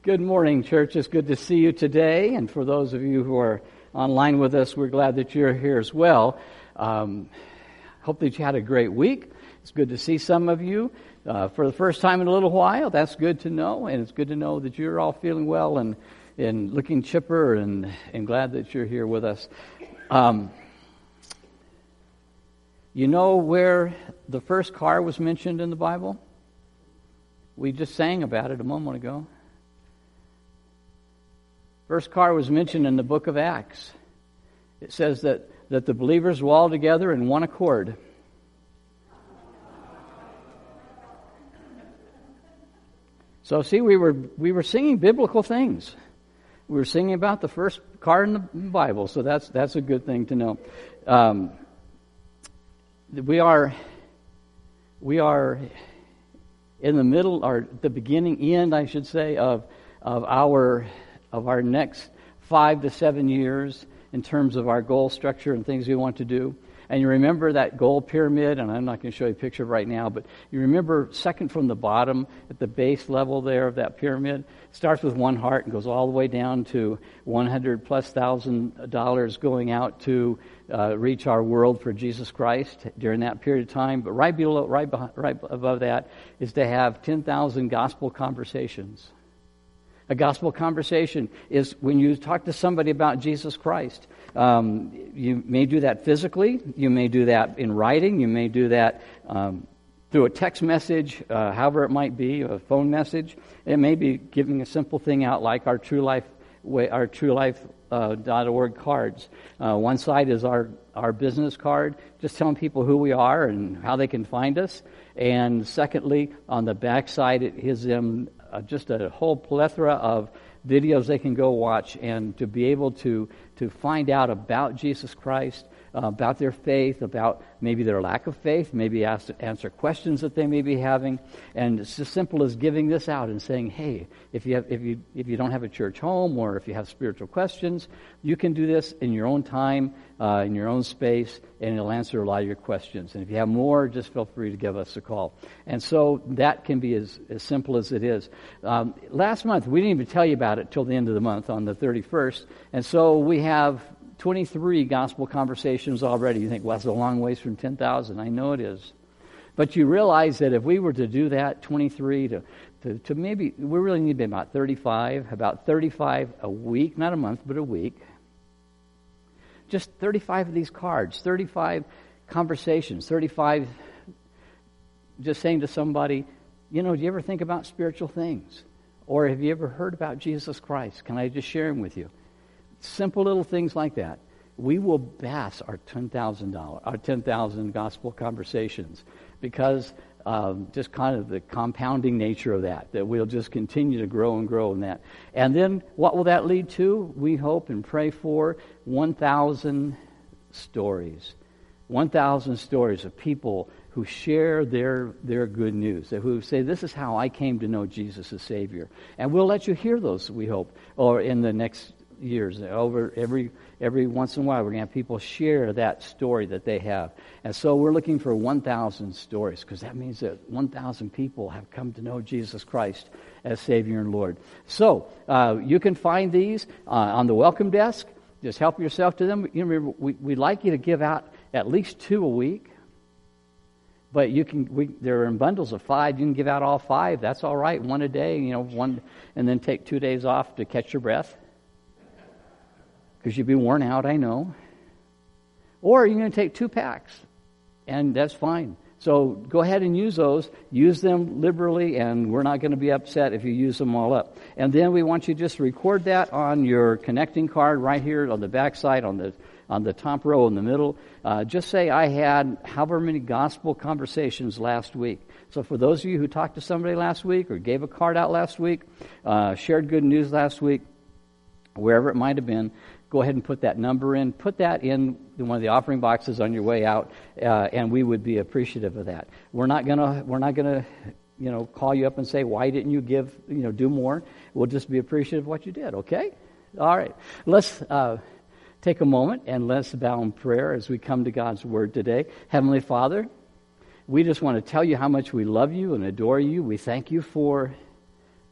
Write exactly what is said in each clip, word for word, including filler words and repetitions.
Good morning, church. It's good to see you today. And for those of you who are online with us, we're glad that you're here as well. Um, hope that you had a great week. It's good to see some of you uh, for the first time in a little while. That's good to know. And it's good to know that you're all feeling well and, and looking chipper and, and glad that you're here with us. Um, you know where the first car was mentioned in the Bible? We just sang about it a moment ago. First car was mentioned in the book of Acts. It says that, that the believers were all together in one accord. So see, we were we were singing biblical things. We were singing about the first car in the Bible, so that's that's a good thing to know. Um, we are we are in the middle, or the beginning, end, I should say, of of our of our next five to seven years in terms of our goal structure and things we want to do. And you remember that goal pyramid, and I'm not going to show you a picture right now, but you remember second from the bottom at the base level there of that pyramid. It starts with one heart and goes all the way down to one hundred plus thousand dollars going out to uh, reach our world for Jesus Christ during that period of time. But right below, right, behind, right above that is to have ten thousand gospel conversations. A gospel conversation is when you talk to somebody about Jesus Christ. Um, you may do that physically. You may do that in writing. You may do that um, through a text message, uh, however it might be, a phone message. It may be giving a simple thing out like our True Life, our True Life uh, dot org cards. Uh, one side is our our business card, just telling people who we are and how they can find us. And secondly, on the back side, it is them. Uh, just a whole plethora of videos they can go watch and to be able to to find out about Jesus Christ, uh, about their faith, about maybe their lack of faith, maybe ask, answer questions that they may be having. And it's as simple as giving this out and saying, hey, if you have, if you if you don't have a church home or if you have spiritual questions, you can do this in your own time, uh, in your own space, and it'll answer a lot of your questions. And if you have more, just feel free to give us a call. And so that can be as, as simple as it is. Um, last month, we didn't even tell you about it till the end of the month on the thirty-first. And so we have twenty-three gospel conversations already. You think, well, that's a long ways from ten thousand. I know it is. But you realize that if we were to do that, twenty-three to, to, to maybe, we really need about thirty-five, about thirty-five a week, not a month, but a week. Just thirty-five of these cards, thirty-five conversations, thirty-five just saying to somebody, you know, do you ever think about spiritual things? Or have you ever heard about Jesus Christ? Can I just share him with you? Simple little things like that. We will pass our ten thousand dollars, our ten thousand gospel conversations because um, just kind of the compounding nature of that, that we'll just continue to grow and grow in that. And then what will that lead to? We hope and pray for one thousand stories. one thousand stories of people who share their their good news, who say, this is how I came to know Jesus as Savior. And we'll let you hear those, we hope, or in the next years. Over every every once in a while, we're going to have people share that story that they have. And so we're looking for one thousand stories, because that means that one thousand people have come to know Jesus Christ as Savior and Lord. So uh, you can find these uh, on the welcome desk. Just help yourself to them. You know, we, we'd like you to give out at least two a week. But you can, we, they're in bundles of five. You can give out all five. That's all right. One a day, you know, one, and then take two days off to catch your breath. Because you'd be worn out, I know. Or you're going to take two packs, and that's fine. So go ahead and use those. Use them liberally, and we're not going to be upset if you use them all up. And then we want you to just record that on your connecting card right here on the back side, on the on the top row in the middle. Uh, just say, I had however many gospel conversations last week. So for those of you who talked to somebody last week or gave a card out last week, uh, shared good news last week, wherever it might have been, go ahead and put that number in. Put that in one of the offering boxes on your way out, uh, and we would be appreciative of that. We're not gonna, we're not gonna, you know, call you up and say, why didn't you give, you know, do more? We'll just be appreciative of what you did. Okay? All right. Let's uh, take a moment and let's bow in prayer as we come to God's Word today. Heavenly Father, we just want to tell you how much we love you and adore you. We thank you for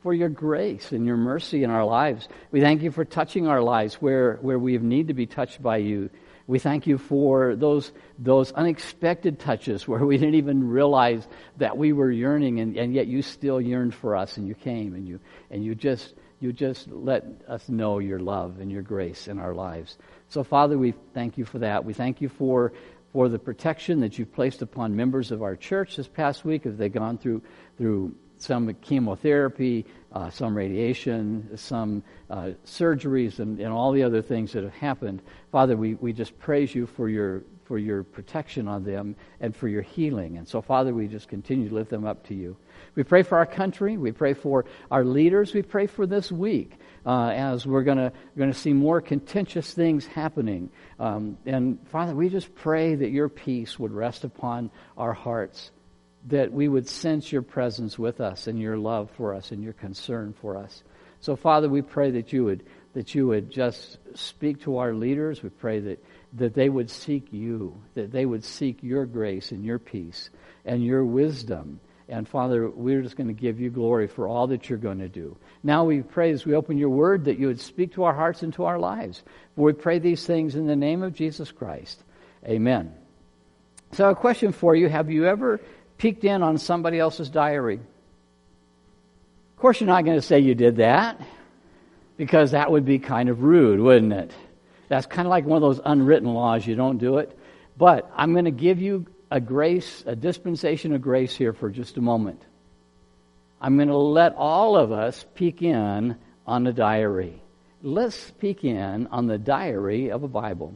for your grace and your mercy in our lives. We thank you for touching our lives where, where we need to be touched by you. We thank you for those those unexpected touches where we didn't even realize that we were yearning, and, and yet you still yearned for us, and you came and you and you just you just let us know your love and your grace in our lives. So, Father, we thank you for that. We thank you for for the protection that you've placed upon members of our church this past week as they've gone through through some chemotherapy, uh, some radiation, some uh, surgeries, and, and all the other things that have happened. Father, we, we just praise you for your for your protection on them and for your healing. And so, Father, we just continue to lift them up to you. We pray for our country. We pray for our leaders. We pray for this week uh, as we're going to going to see more contentious things happening. Um, and, Father, we just pray that your peace would rest upon our hearts, that we would sense your presence with us and your love for us and your concern for us. So, Father, we pray that you would that you would just speak to our leaders. We pray that, that they would seek you, that they would seek your grace and your peace and your wisdom. And, Father, we're just going to give you glory for all that you're going to do. Now we pray as we open your word that you would speak to our hearts and to our lives. We pray these things in the name of Jesus Christ. Amen. So a question for you, have you ever peeked in on somebody else's diary? Of course, you're not going to say you did that, because that would be kind of rude, wouldn't it? That's kind of like one of those unwritten laws. You don't do it. But I'm going to give you a grace, a dispensation of grace here for just a moment. I'm going to let all of us peek in on the diary. Let's peek in on the diary of a Bible.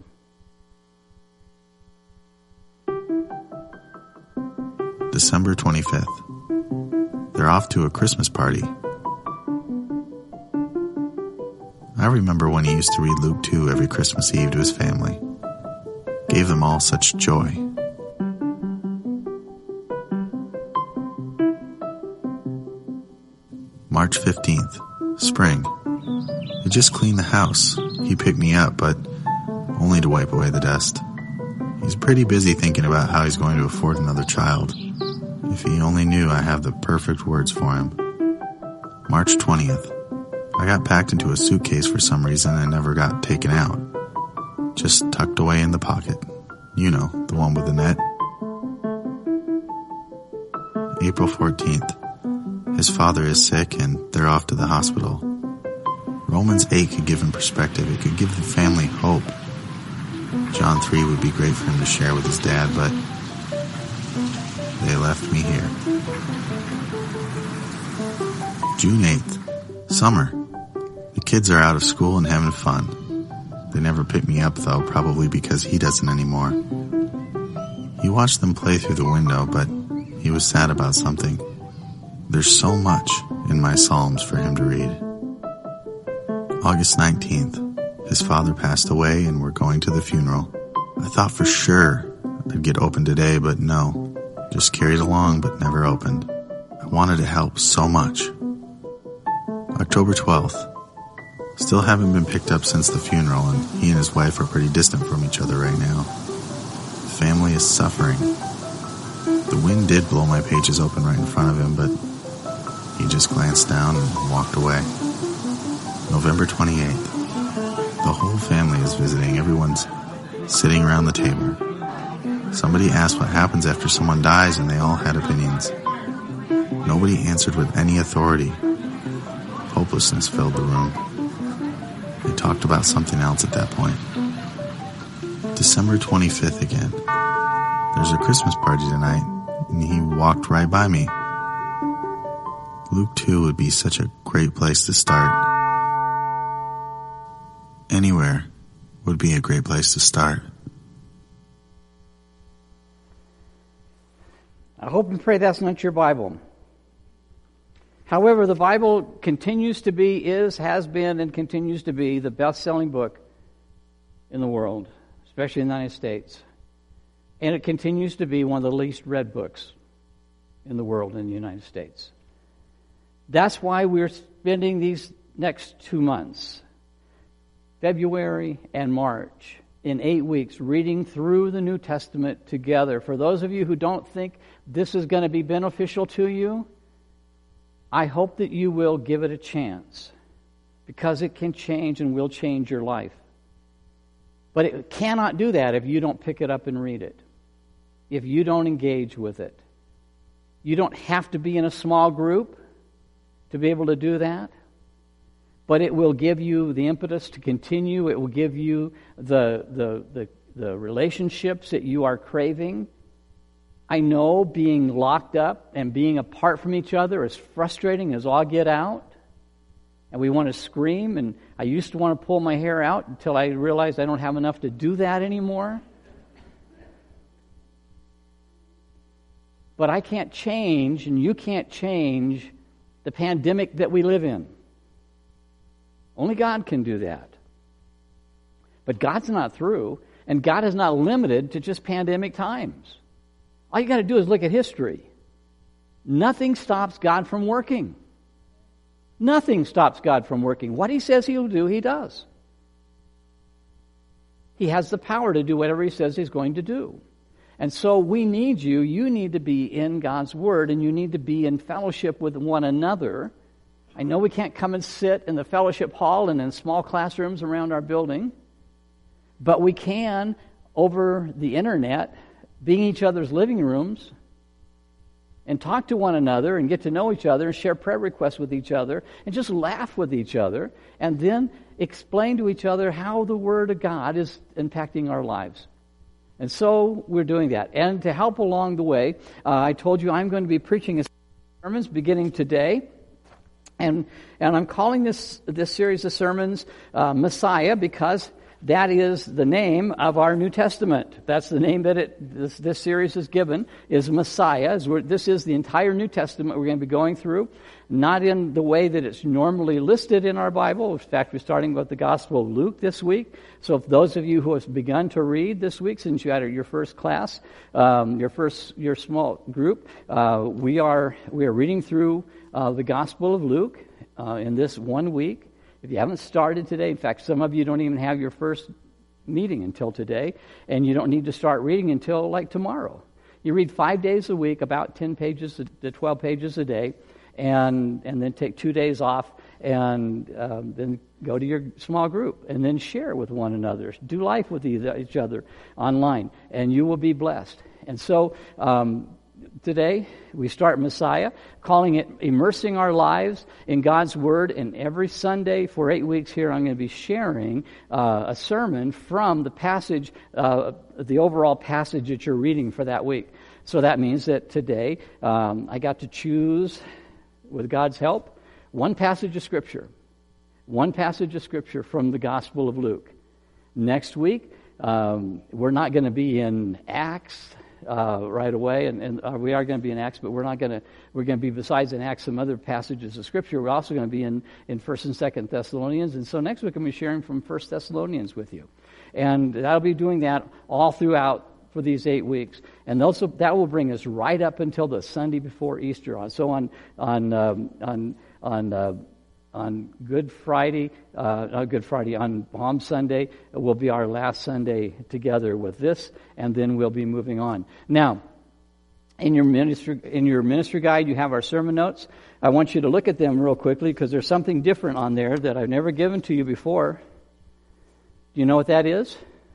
December twenty-fifth. They're off to a Christmas party. I remember when he used to read Luke two every Christmas Eve to his family. Gave them all such joy. March fifteenth. Spring. I just cleaned the house. He picked me up, but only to wipe away the dust. He's pretty busy thinking about how he's going to afford another child. If he only knew I have the perfect words for him. March twentieth. I got packed into a suitcase for some reason and never got taken out. Just tucked away in the pocket. You know, the one with the net. April fourteenth. His father is sick and they're off to the hospital. Romans eight could give him perspective. It could give the family hope. John three would be great for him to share with his dad, but they left me here. June eighth. Summer. The kids are out of school and having fun. They never pick me up, though, probably because he doesn't anymore. He watched them play through the window, but he was sad about something. There's so much in my Psalms for him to read. August nineteenth. His father passed away and we're going to the funeral. I thought for sure I'd get open today, but no. Just carried along, but never opened. I wanted to help so much. October twelfth. Still haven't been picked up since the funeral, and he and his wife are pretty distant from each other right now. The family is suffering. The wind did blow my pages open right in front of him, but he just glanced down and walked away. November twenty-eighth. The whole family is visiting. Everyone's sitting around the table. Somebody asked what happens after someone dies, and they all had opinions. Nobody answered with any authority. Hopelessness filled the room. They talked about something else at that point. December twenty-fifth again. There's a Christmas party tonight, and he walked right by me. Luke two would be such a great place to start. Anywhere would be a great place to start. I hope and pray that's not your Bible. However, the Bible continues to be, is, has been, and continues to be the best-selling book in the world, especially in the United States. And it continues to be one of the least read books in the world in the United States. That's why we're spending these next two months, February and March, in eight weeks, reading through the New Testament together. For those of you who don't think this is going to be beneficial to you, I hope that you will give it a chance, because it can change and will change your life. But it cannot do that if you don't pick it up and read it, if you don't engage with it. You don't have to be in a small group to be able to do that, but it will give you the impetus to continue. It will give you the the the, the relationships that you are craving. I know being locked up and being apart from each other is frustrating as all get out. And we want to scream, and I used to want to pull my hair out until I realized I don't have enough to do that anymore. But I can't change, and you can't change the pandemic that we live in. Only God can do that. But God's not through, and God is not limited to just pandemic times. All you got to do is look at history. Nothing stops God from working. Nothing stops God from working. What He says He'll do, He does. He has the power to do whatever He says He's going to do. And so we need you. You need to be in God's Word, and you need to be in fellowship with one another. I know we can't come and sit in the fellowship hall and in small classrooms around our building, but we can, over the internet, be in each other's living rooms and talk to one another and get to know each other and share prayer requests with each other and just laugh with each other and then explain to each other how the Word of God is impacting our lives. And so we're doing that. And to help along the way, uh, I told you I'm going to be preaching a sermons beginning today. And and I'm calling this this series of sermons uh, Messiah, because that is the name of our New Testament. That's the name that it this, this series is given, is Messiah. Is where, this is the entire New Testament we're going to be going through, not in the way that it's normally listed in our Bible. In fact, we're starting with the Gospel of Luke this week. So if those of you who have begun to read this week, since you had your first class, um, your first your small group, uh, we are we are reading through uh, the Gospel of Luke uh, in this one week. If you haven't started today, in fact, some of you don't even have your first meeting until today, and you don't need to start reading until like tomorrow. You read five days a week, about ten pages to twelve pages a day, and and then take two days off, and um, then go to your small group, and then share with one another. Do life with each other online, and you will be blessed. And so um, today we start Messiah, calling it Immersing Our Lives in God's Word. And every Sunday for eight weeks here, I'm going to be sharing uh, a sermon from the passage, uh, the overall passage that you're reading for that week. So that means that today um, I got to choose, with God's help, one passage of Scripture. One passage of Scripture from the Gospel of Luke. Next week, um, we're not going to be in Acts uh, right away, and, and uh, we are going to be in Acts, but we're not going to. We're going to be, besides in Acts, some other passages of Scripture. We're also going to be in in First and Second Thessalonians, and so next week I'm going to be sharing from First Thessalonians with you, and I'll be doing that all throughout for these eight weeks, and also that will bring us right up until the Sunday before Easter. So on on um, on on. Uh, On Good Friday, uh, not Good Friday, on Palm Sunday will be our last Sunday together with this, and then we'll be moving on. Now, in your ministry, in your ministry guide, you have our sermon notes. I want you to look at them real quickly, because there's something different on there that I've never given to you before. Do you know what that is?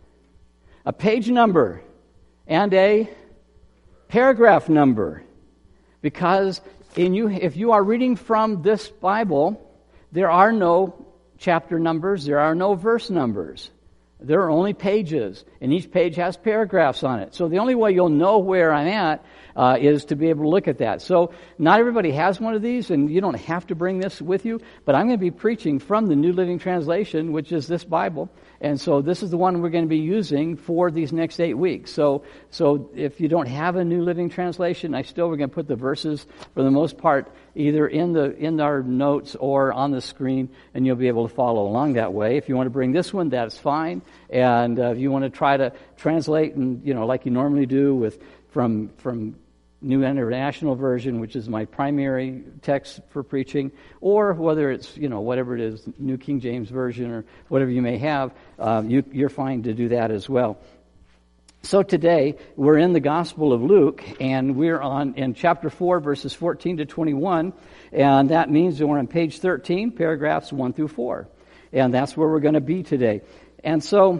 A page number and a paragraph number. Because in you, if you are reading from this Bible, there are no chapter numbers, there are no verse numbers. There are only pages, and each page has paragraphs on it. So the only way you'll know where I'm at uh, is to be able to look at that. So not everybody has one of these, and you don't have to bring this with you, but I'm going to be preaching from the New Living Translation, which is this Bible, and so this is the one we're going to be using for these next eight weeks. So so if you don't have a New Living Translation, I still we're going to put the verses, for the most part, either in the in our notes or on the screen, and you'll be able to follow along that way. If you want to bring this one, that's fine. And uh, if you want to try to translate, and you know, like you normally do with from from New International Version, which is my primary text for preaching, or whether it's, you know, whatever it is, New King James Version or whatever you may have, uh, you, you're fine to do that as well. So today, we're in the Gospel of Luke, and we're on in chapter four, verses fourteen to twenty-one, and that means that we're on page thirteen, paragraphs one through four. And that's where we're going to be today. And so,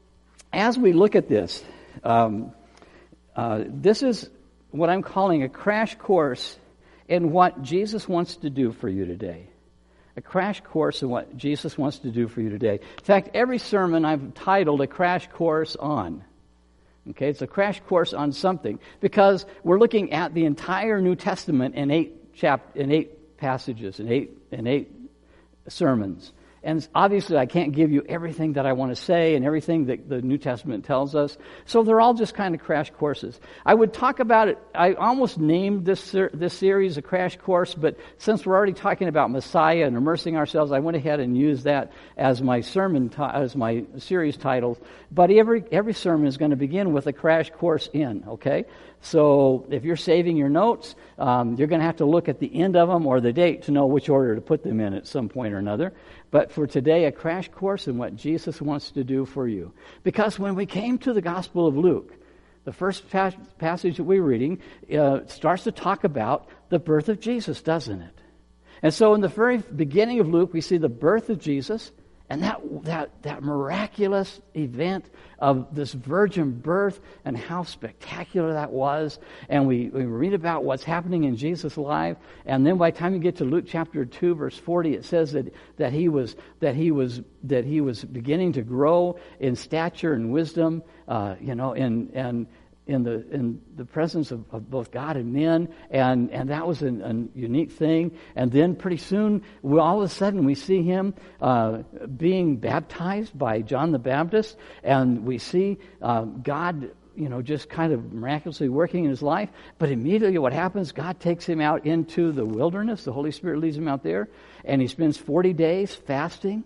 as we look at this, um, uh, this is what I'm calling a crash course in what Jesus wants to do for you today. A crash course in what Jesus wants to do for you today. In fact, every sermon I've titled a crash course on. Okay, it's a crash course on something because we're looking at the entire New Testament in eight chap in eight passages, in eight in eight sermons. And obviously, I can't give you everything that I want to say and everything that the New Testament tells us. So they're all just kind of crash courses. I would talk about it. I almost named this this series a crash course, but since we're already talking about Messiah and immersing ourselves, I went ahead and used that as my sermon as my series title. But every every sermon is going to begin with a crash course in. Okay, so if you're saving your notes, um, you're going to have to look at the end of them or the date to know which order to put them in at some point or another. But for today, a crash course in what Jesus wants to do for you. Because when we came to the Gospel of Luke, the first pas- passage that we're reading uh, starts to talk about the birth of Jesus, doesn't it? And so in the very beginning of Luke, we see the birth of Jesus, and that that that miraculous event of this virgin birth and how spectacular that was. And we, we read about what's happening in Jesus' life. And then by the time you get to Luke chapter two, verse forty, it says that, that he was that he was that he was beginning to grow in stature and wisdom, uh, you know, and and in the in the presence of, of both God and men, and, and that was an, a unique thing. And then pretty soon, we, all of a sudden, we see him uh, being baptized by John the Baptist, and we see uh, God, you know, just kind of miraculously working in his life. But immediately, what happens? God takes him out into the wilderness. The Holy Spirit leads him out there, and he spends forty days fasting.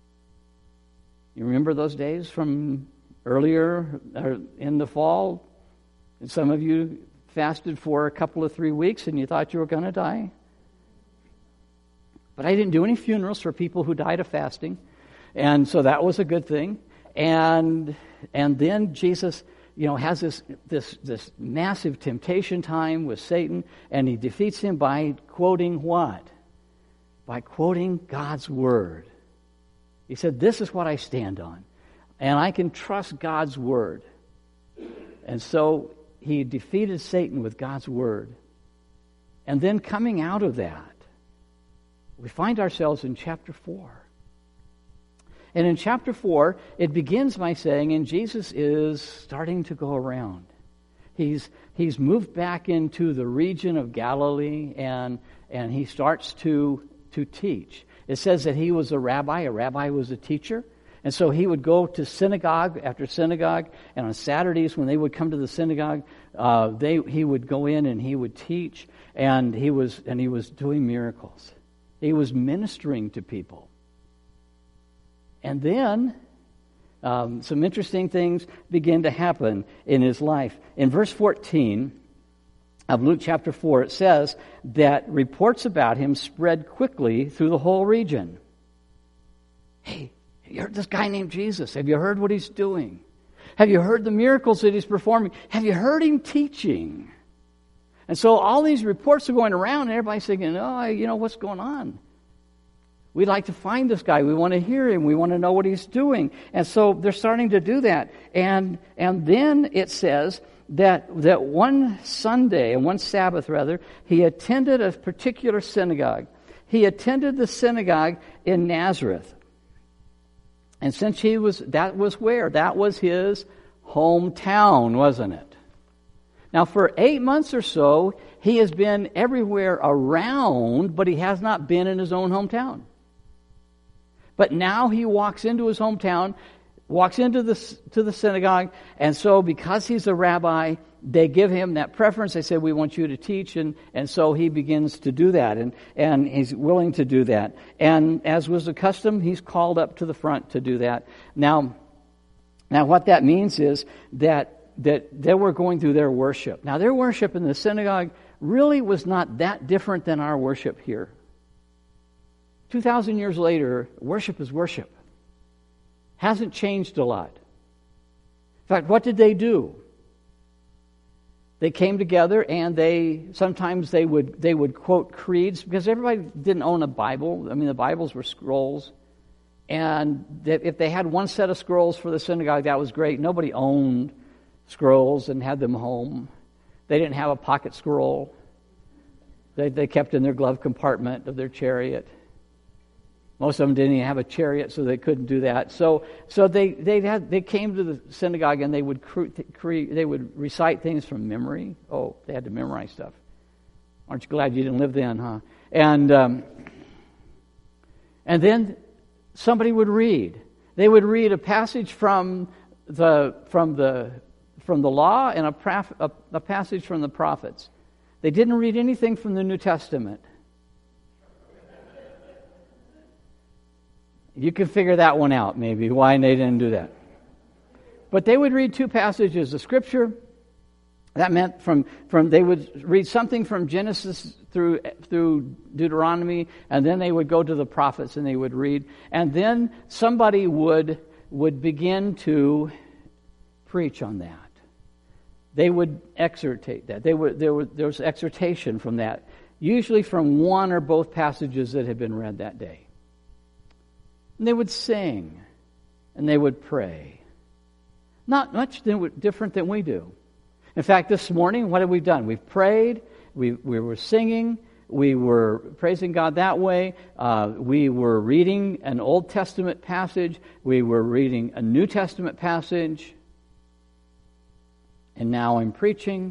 You remember those days from earlier or in the fall? And some of you fasted for a couple of three weeks and you thought you were going to die. But I didn't do any funerals for people who died of fasting. And so that was a good thing. And and then Jesus, you know, has this this this massive temptation time with Satan, and he defeats him by quoting what? By quoting God's word. He said, "This is what I stand on, and I can trust God's word." And so he defeated Satan with God's word. And then coming out of that, we find ourselves in chapter four. And in chapter four, it begins by saying, and Jesus is starting to go around. He's he's moved back into the region of Galilee, and and he starts to to teach. It says that he was a rabbi. A rabbi was a teacher. And so he would go to synagogue after synagogue, and on Saturdays when they would come to the synagogue, uh, they he would go in and he would teach, and he was and he was doing miracles. He was ministering to people. And then um, some interesting things begin to happen in his life. In verse fourteen of Luke chapter four, it says that reports about him spread quickly through the whole region. Hey, you heard this guy named Jesus? Have you heard what he's doing? Have you heard the miracles that he's performing? Have you heard him teaching? And so all these reports are going around, and everybody's thinking, oh, you know, what's going on? We'd like to find this guy. We want to hear him. We want to know what he's doing. And so they're starting to do that. And and then it says that that one Sunday, and one Sabbath rather, he attended a particular synagogue. He attended the synagogue in Nazareth. And since he was, that was where? That was his hometown, wasn't it? Now, for eight months or so, he has been everywhere around, but he has not been in his own hometown. But now he walks into his hometown, walks into the, to the synagogue, and so because he's a rabbi, they give him that preference. They say, we want you to teach, and, and so he begins to do that, and, and he's willing to do that. And as was the custom, he's called up to the front to do that. Now, now what that means is that that they were going through their worship. Now, their worship in the synagogue really was not that different than our worship here. Two thousand years later, worship is worship. Hasn't changed a lot. In fact, what did they do? They came together, and they sometimes they would they would quote creeds, because everybody didn't own a Bible. I mean, the Bibles were scrolls, and if they had one set of scrolls for the synagogue, that was great. Nobody owned scrolls and had them home. They didn't have a pocket scroll. They they kept in their glove compartment of their chariot. Most of them didn't even have a chariot, so they couldn't do that. So, so they they had they came to the synagogue, and they would cre- cre- they would recite things from memory. Oh, they had to memorize stuff. Aren't you glad you didn't live then, huh? And um, and then somebody would read. They would read a passage from the from the from the law and a, prof- a, a passage from the prophets. They didn't read anything from the New Testament. You can figure that one out, maybe, why they didn't do that. But they would read two passages of Scripture. That meant from, from they would read something from Genesis through through Deuteronomy, and then they would go to the prophets and they would read. And then somebody would would begin to preach on that. They would exhortate that. They would there was there was exhortation from that, usually from one or both passages that had been read that day. And they would sing, and they would pray. Not much different than we do. In fact, this morning, what have we done? We've prayed, we, we were singing, we were praising God that way, uh, we were reading an Old Testament passage, we were reading a New Testament passage, and now I'm preaching.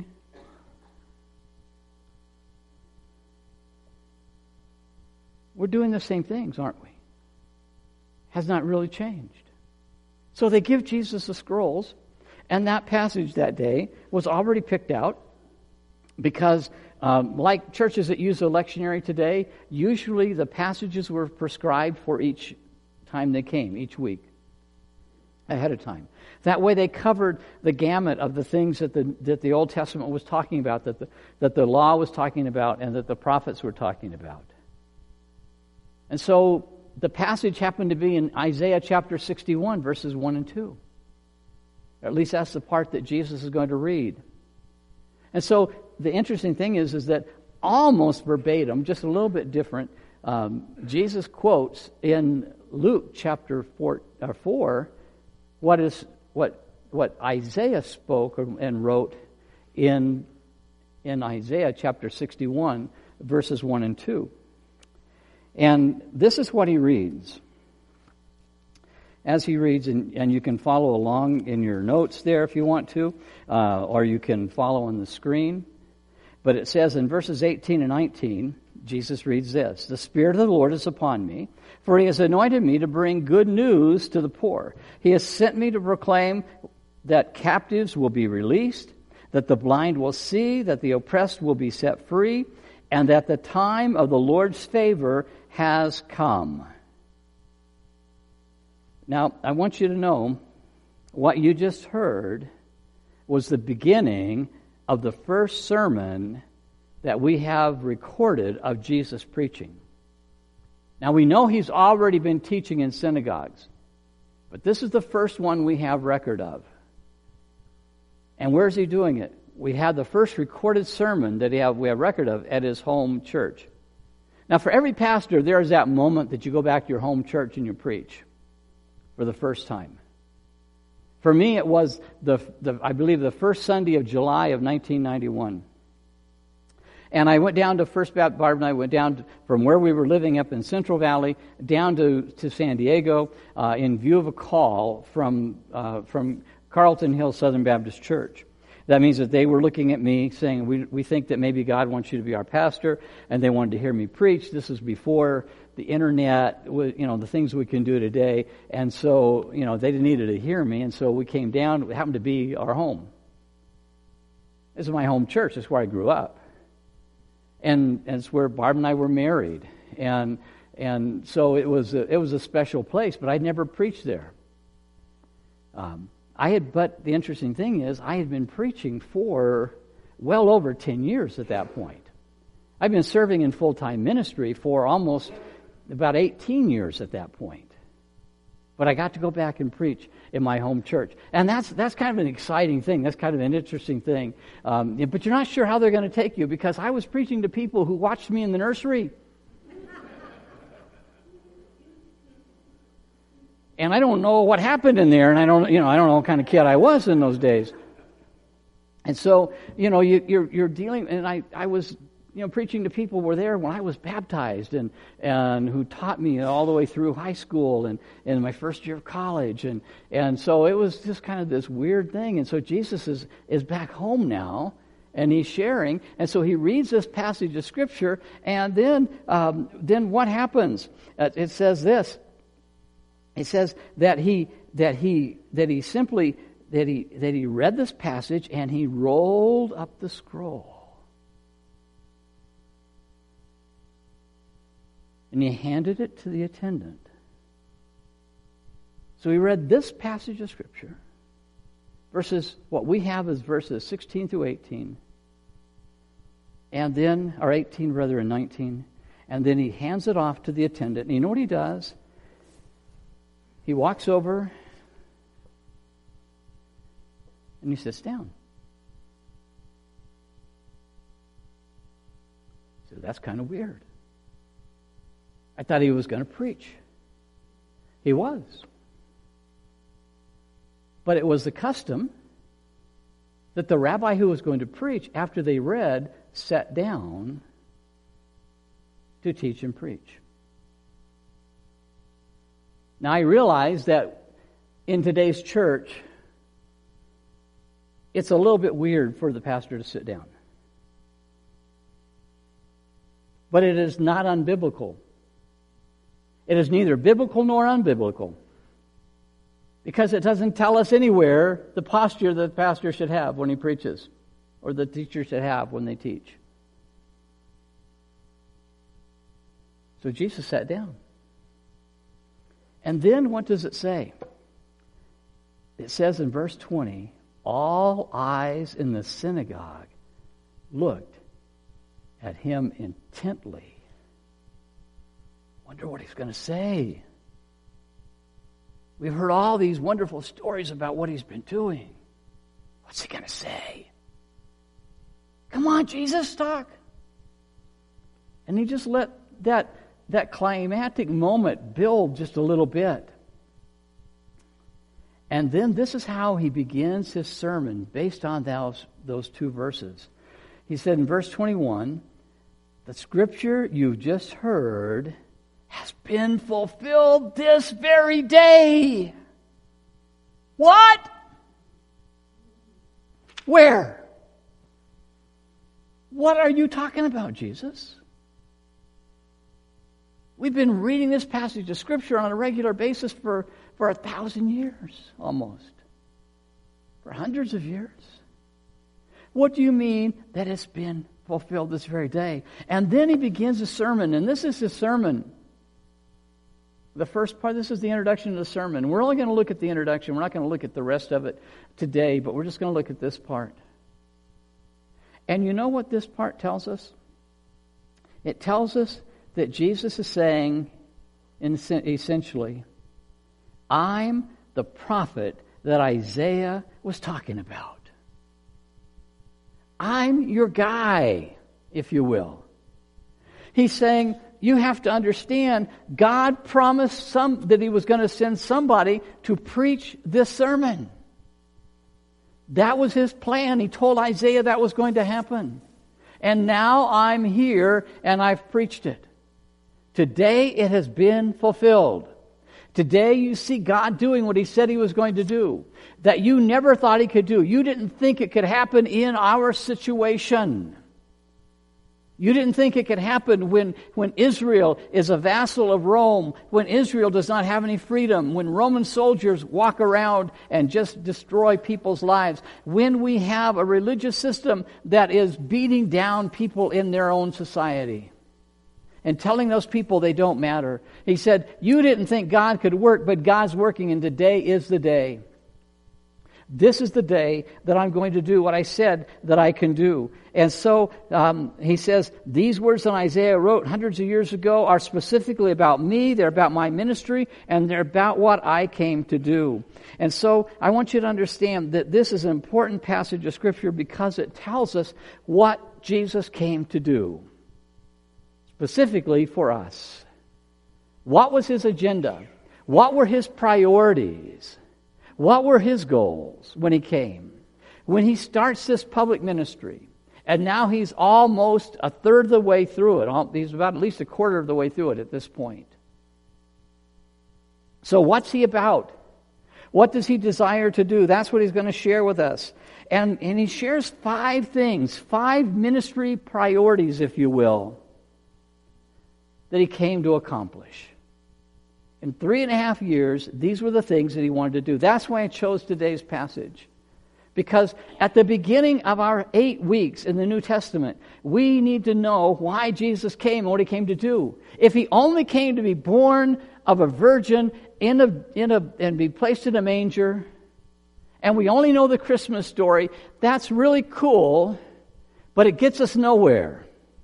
We're doing the same things, aren't we? Has not really changed. So they give Jesus the scrolls, and that passage that day was already picked out because, um, like churches that use the lectionary today, usually the passages were prescribed for each time they came, each week, ahead of time. That way they covered the gamut of the things that the that the Old Testament was talking about, that the, that the law was talking about, and that the prophets were talking about. And so the passage happened to be in Isaiah chapter sixty-one, verses one and two. Or at least that's the part that Jesus is going to read. And so the interesting thing is, is that almost verbatim, just a little bit different, um, Jesus quotes in Luke chapter four, uh, four what is what what Isaiah spoke and wrote in in Isaiah chapter sixty-one, verses one and two. And this is what he reads. As he reads, and, and you can follow along in your notes there if you want to, uh, or you can follow on the screen. But it says in verses eighteen and nineteen, Jesus reads this: "The Spirit of the Lord is upon me, for He has anointed me to bring good news to the poor. He has sent me to proclaim that captives will be released, that the blind will see, that the oppressed will be set free, and that the time of the Lord's favor has come." Now, I want you to know what you just heard was the beginning of the first sermon that we have recorded of Jesus preaching. Now, we know He's already been teaching in synagogues, but this is the first one we have record of. And where is He doing it? We had the first recorded sermon that he have, we have record of at His home church. Now, for every pastor, there is that moment that you go back to your home church and you preach for the first time. For me, it was, the, the I believe, the first Sunday of July of nineteen ninety-one. And I went down to First Baptist, Barb and I went down to, from where we were living up in Central Valley down to, to San Diego uh, in view of a call from uh, from Carlton Hill Southern Baptist Church. That means that they were looking at me saying, we we think that maybe God wants you to be our pastor, and they wanted to hear me preach. This was before the internet, you know, the things we can do today. And so, you know, they needed to hear me, and so we came down. It happened to be our home. This is my home church. This is where I grew up. And, and it's where Barb and I were married. And and so it was a, it was a special place, but I'd never preached there. Um I had, but the interesting thing is, I had been preaching for well over ten years at that point. I've been serving in full-time ministry for almost about eighteen years at that point. But I got to go back and preach in my home church. And that's that's kind of an exciting thing. That's kind of an interesting thing. Um, but you're not sure how they're going to take you, because I was preaching to people who watched me in the nursery. And I don't know what happened in there, and I don't, you know, I don't know what kind of kid I was in those days. And so, you know, you, you're you're dealing, and I, I was, you know, preaching to people who were there when I was baptized, and and who taught me all the way through high school and in my first year of college, and and so it was just kind of this weird thing. And so Jesus is is back home now, and he's sharing, and so he reads this passage of Scripture, and then um, then what happens? Uh, it says this. It says that he that he that he simply that he that he read this passage and he rolled up the scroll. And he handed it to the attendant. So he read this passage of Scripture, verses, what we have is verses sixteen through eighteen, and then, or eighteen rather, and nineteen, and then he hands it off to the attendant. And you know what he does? He walks over and he sits down. So that's kind of weird. I thought he was going to preach. He was. But it was the custom that the rabbi who was going to preach, after they read, sat down to teach and preach. Now, I realize that in today's church, it's a little bit weird for the pastor to sit down. But it is not unbiblical. It is neither biblical nor unbiblical, because it doesn't tell us anywhere the posture that the pastor should have when he preaches, or the teacher should have when they teach. So Jesus sat down. And then what does it say? It says in verse twenty, all eyes in the synagogue looked at him intently. Wonder what he's going to say. We've heard all these wonderful stories about what he's been doing. What's he going to say? Come on, Jesus, talk. And he just let that that climactic moment build just a little bit. And then this is how he begins his sermon based on those, those two verses. He said in verse twenty-one, the scripture you've just heard has been fulfilled this very day. What? Where? What are you talking about, Jesus? We've been reading this passage of Scripture on a regular basis for, for a thousand years, almost. For hundreds of years. What do you mean that it's been fulfilled this very day? And then he begins a sermon, and this is his sermon. The first part, this is the introduction to the sermon. We're only going to look at the introduction. We're not going to look at the rest of it today, but we're just going to look at this part. And you know what this part tells us? It tells us that Jesus is saying, essentially, I'm the prophet that Isaiah was talking about. I'm your guy, if you will. He's saying, you have to understand, God promised some that he was going to send somebody to preach this sermon. That was his plan. He told Isaiah that was going to happen. And now I'm here and I've preached it. Today it has been fulfilled. Today you see God doing what he said he was going to do, that you never thought he could do. You didn't think it could happen in our situation. You didn't think it could happen when, when Israel is a vassal of Rome, when Israel does not have any freedom, when Roman soldiers walk around and just destroy people's lives, when we have a religious system that is beating down people in their own society and telling those people they don't matter. He said, you didn't think God could work, but God's working, and today is the day. This is the day that I'm going to do what I said that I can do. And so um, he says, these words that Isaiah wrote hundreds of years ago are specifically about me. They're about my ministry, and they're about what I came to do. And so I want you to understand that this is an important passage of Scripture because it tells us what Jesus came to do, specifically for us. What was his agenda? What were his priorities? What were his goals when he came? When he starts this public ministry, and now he's almost a third of the way through it. He's about at least a quarter of the way through it at this point. So what's he about? What does he desire to do? That's what he's going to share with us. And, and he shares five things, five ministry priorities, if you will, that he came to accomplish. In three and a half years, these were the things that he wanted to do. That's why I chose today's passage. Because at the beginning of our eight weeks in the New Testament, we need to know why Jesus came and what he came to do. If he only came to be born of a virgin in a, in a, and be placed in a manger, and we only know the Christmas story, that's really cool, but it gets us nowhere.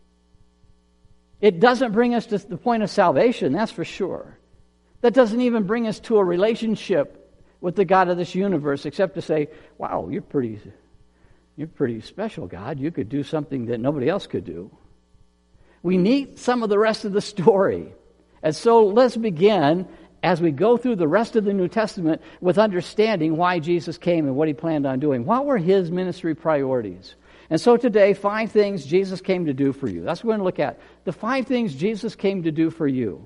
It doesn't bring us to the point of salvation, that's for sure. That doesn't even bring us to a relationship with the God of this universe, except to say, wow, you're pretty, you're pretty special, God. You could do something that nobody else could do. We need some of the rest of the story. And so let's begin, as we go through the rest of the New Testament, with understanding why Jesus came and what he planned on doing. What were his ministry priorities? And so today, five things Jesus came to do for you. That's what we're going to look at. The five things Jesus came to do for you.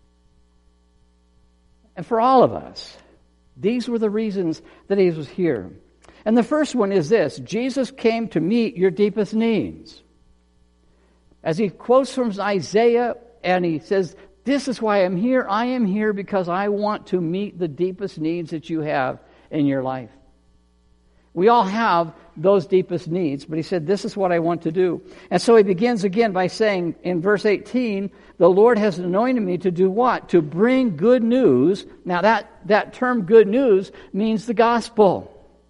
And for all of us, these were the reasons that he was here. And the first one is this: Jesus came to meet your deepest needs. As he quotes from Isaiah, and he says, this is why I'm here. I am here because I want to meet the deepest needs that you have in your life. We all have those deepest needs, but he said, this is what I want to do. And so he begins again by saying in verse eighteen, the Lord has anointed me to do what? To bring good news. Now that, that term good news means the gospel.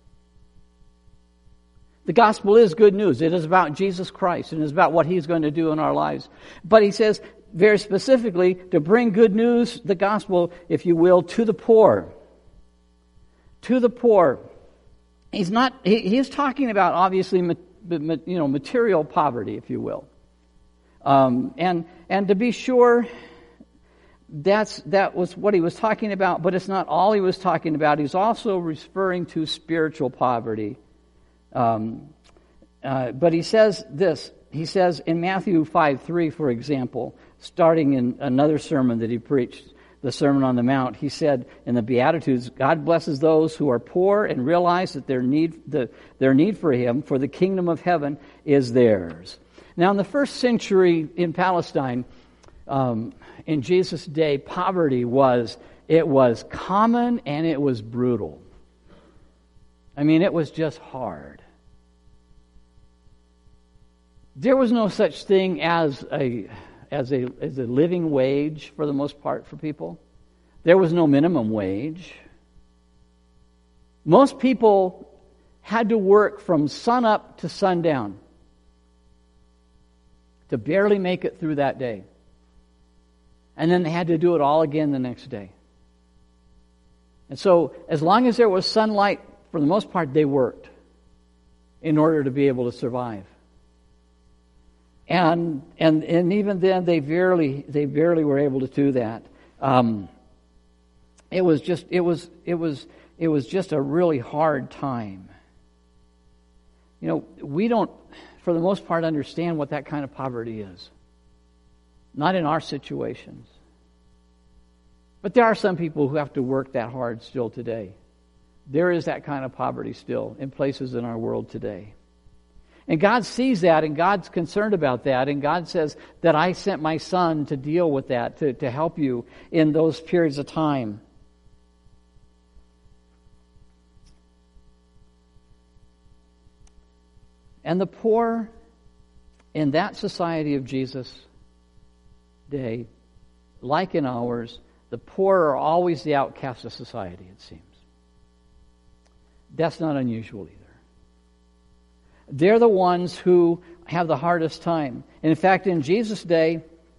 The gospel is good news. It is about Jesus Christ and it is about what he's going to do in our lives. But he says very specifically to bring good news, the gospel, if you will, to the poor. To the poor. He's not. He, he's talking about obviously, ma, ma, you know, material poverty, if you will, um, and and to be sure, that's that was what he was talking about. But it's not all he was talking about. He's also referring to spiritual poverty. Um, uh, but he says this. He says in Matthew five three, for example, starting in another sermon that he preached, the Sermon on the Mount, he said in the Beatitudes, God blesses those who are poor and realize that their need, the, their need for him, for the kingdom of heaven, is theirs. Now, in the first century in Palestine, um, in Jesus' day, poverty was, it was common and it was brutal. I mean, it was just hard. There was no such thing as a as a as a living wage for the most part for people. There was no minimum wage. Most people had to work from sunup to sundown to barely make it through that day. And then they had to do it all again the next day. And so as long as there was sunlight, for the most part, they worked in order to be able to survive. And and and even then, they barely they barely were able to do that. Um, it was just it was it was it was just a really hard time. You know, we don't, for the most part, understand what that kind of poverty is. Not in our situations. But there are some people who have to work that hard still today. There is that kind of poverty still in places in our world today. And God sees that, and God's concerned about that, and God says that I sent my Son to deal with that, to, to help you in those periods of time. And the poor in that society of Jesus' day, like in ours, the poor are always the outcasts of society, it seems. that's not unusual either. They're the ones who have the hardest time. And in fact, in Jesus' day,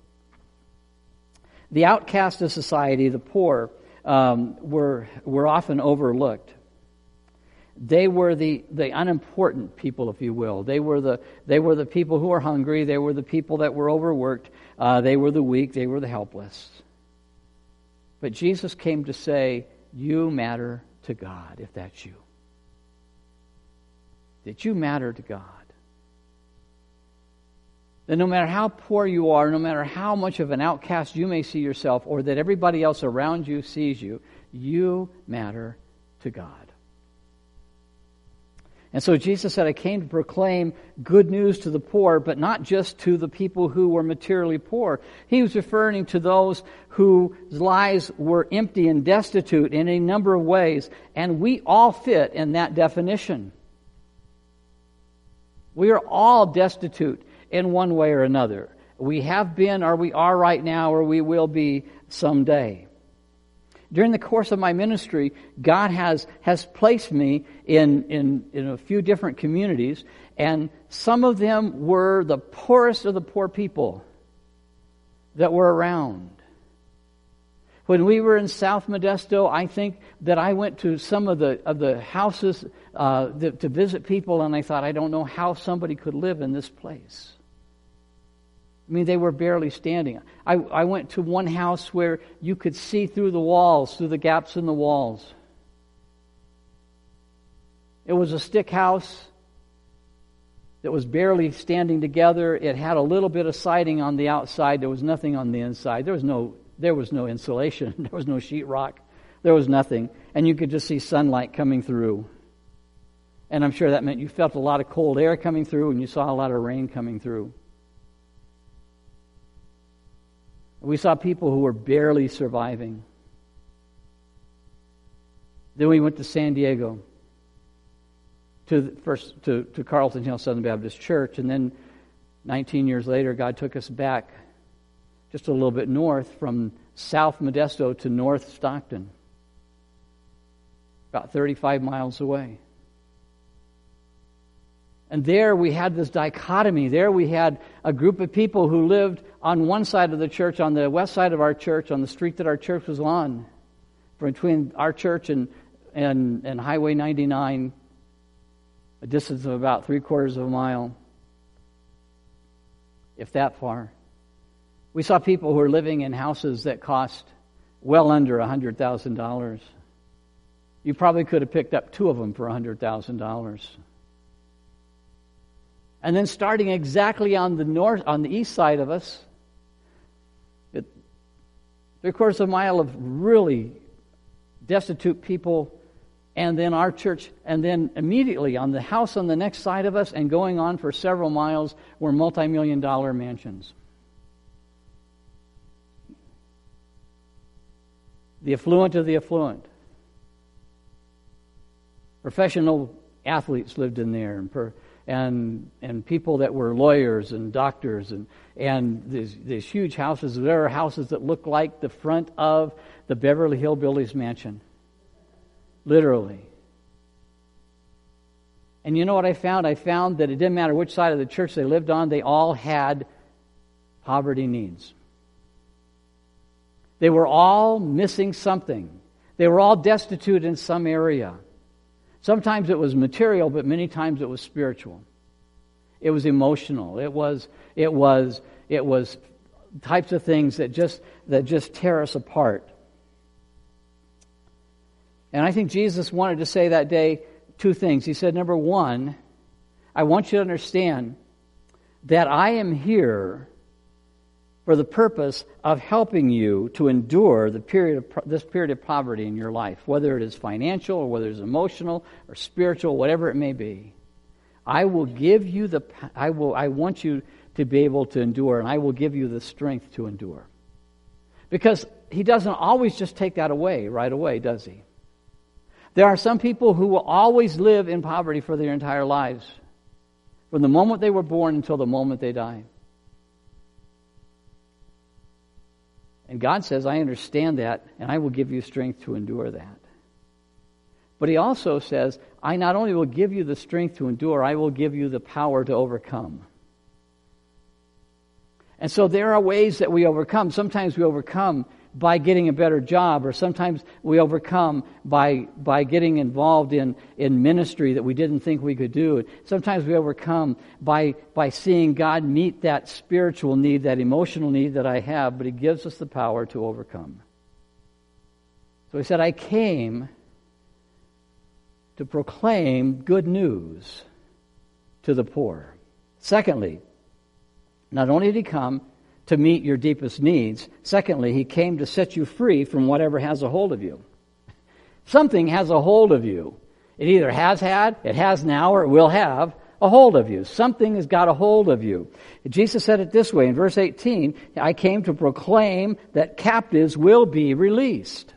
the outcast of society, the poor, um, were were often overlooked. They were the, the unimportant people, if you will. They were the they were the people who were hungry. They were the people that were overworked. Uh, they were the weak. They were the helpless. But Jesus came to say, you matter to God, if that's you. That you matter to God. That no matter how poor you are, no matter how much of an outcast you may see yourself, or that everybody else around you sees you, you matter to God. And so Jesus said, I came to proclaim good news to the poor, but not just to the people who were materially poor. He was referring to those whose lives were empty and destitute in a number of ways, and we all fit in that definition. We are all destitute in one way or another. We have been, or we are right now, or we will be someday. During the course of my ministry, God has, has placed me in, in, in a few different communities, and some of them were the poorest of the poor people that were around. When we were in South Modesto, I think that I went to some of the of the houses uh, the, to visit people, and I thought, I don't know how somebody could live in this place. I mean, they were barely standing. I, I went to one house where you could see through the walls, through the gaps in the walls. It was a stick house that was barely standing together. It had a little bit of siding on the outside. There was nothing on the inside. There was no there was no insulation. There was no sheetrock. There was nothing. And you could just see sunlight coming through. And I'm sure that meant you felt a lot of cold air coming through, and you saw a lot of rain coming through. We saw people who were barely surviving. Then we went to San Diego, to the first to, to Carlton Hill Southern Baptist Church, and then nineteen years later, God took us back just a little bit north from South Modesto to North Stockton, about thirty-five miles away. And there we had this dichotomy. There we had a group of people who lived on one side of the church, on the west side of our church, on the street that our church was on, between our church and and, and Highway ninety-nine, a distance of about three quarters of a mile, if that far. We saw people who were living in houses that cost well under one hundred thousand dollars. You probably could have picked up two of them for one hundred thousand dollars. And then starting exactly on the north, on the east side of us, it, three quarters of a mile of really destitute people, and then our church, and then immediately on the house on the next side of us, and going on for several miles, were multi-million dollar mansions. The affluent of the affluent. Professional athletes lived in there, and per, and and people that were lawyers and doctors, and and these, these huge houses. There are houses that look like the front of the Beverly Hillbillies mansion, literally. And you know what I found? I found that it didn't matter which side of the church they lived on, they all had poverty needs. They were all missing something. They were all destitute in some area. Sometimes it was material, but many times it was spiritual. It was emotional. It was it was it was types of things that just that just tear us apart. And I think Jesus wanted to say that day two things. He said, number one, I want you to understand that I am here for the purpose of helping you to endure the period of this period of poverty in your life, whether it is financial or whether it is emotional or spiritual, whatever it may be. I will give you the I will I want you to be able to endure, and I will give you the strength to endure. Because he doesn't always just take that away right away, does he? There are some people who will always live in poverty for their entire lives, from the moment they were born until the moment they die. And God says, I understand that, and I will give you strength to endure that. But he also says, I not only will give you the strength to endure, I will give you the power to overcome. And so there are ways that we overcome. Sometimes we overcome by getting a better job, or sometimes we overcome by by getting involved in, in ministry that we didn't think we could do. Sometimes we overcome by by seeing God meet that spiritual need, that emotional need that I have, but he gives us the power to overcome. So he said, I came to proclaim good news to the poor. Secondly, not only did he come to meet your deepest needs, secondly, he came to set you free from whatever has a hold of you. Something has a hold of you. It either has had, it has now, or it will have a hold of you. Something has got a hold of you. Jesus said it this way in verse eighteen, I came to proclaim that captives will be released.